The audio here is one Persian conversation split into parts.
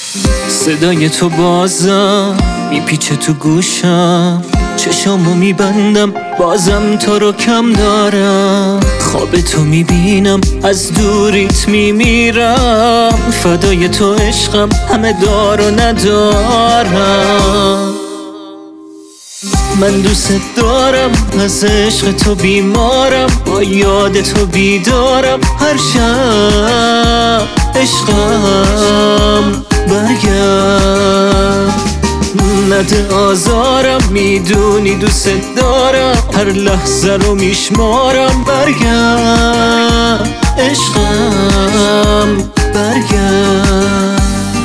صدای تو بازم میپیچه تو گوشم، چشامو میبندم بازم تو رو کم دارم. خواب تو میبینم از دوریت میمیرم، فدای تو عشقم همه دار و ندارم. من دوست دارم از عشق تو بیمارم، با یاد تو بیدارم هر شب. عشقم برگرد، نده آزارم، میدونی دوست دارم، هر لحظه رو میشمارم. برگرد عشقم برگرد.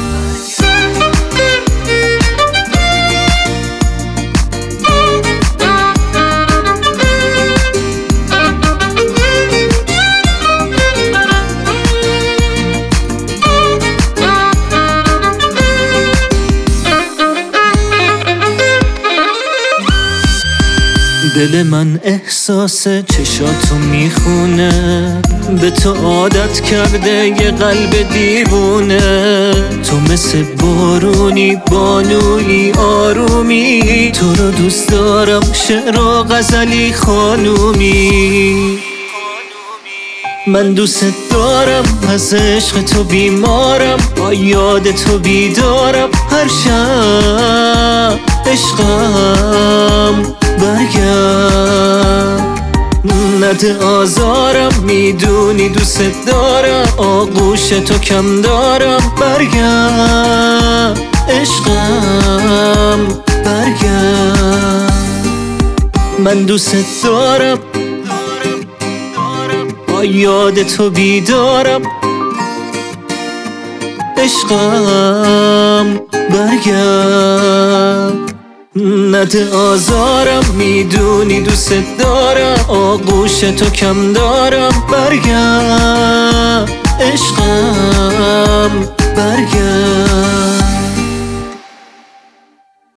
دل من احساس چشاتو میخونه، به تو عادت کرده یه قلب دیوونه. تو مثل بارونی بانویی آرومی، تو رو دوست دارم شعر و غزلی خانومی. من دوست دارم از عشق تو بیمارم، با یاد تو بیدارم هر شب. عشقم برگرد، نده آزارم، میدونی دوست دارم، آغوش تو کم دارم. برگرد عشقم برگرد. من دوست دارم با یاد تو بیدارم. عشقم برگرد، نده آزارم، میدونی دوست دارم، آغوش تو کم دارم. برگرد عشقم برگرد.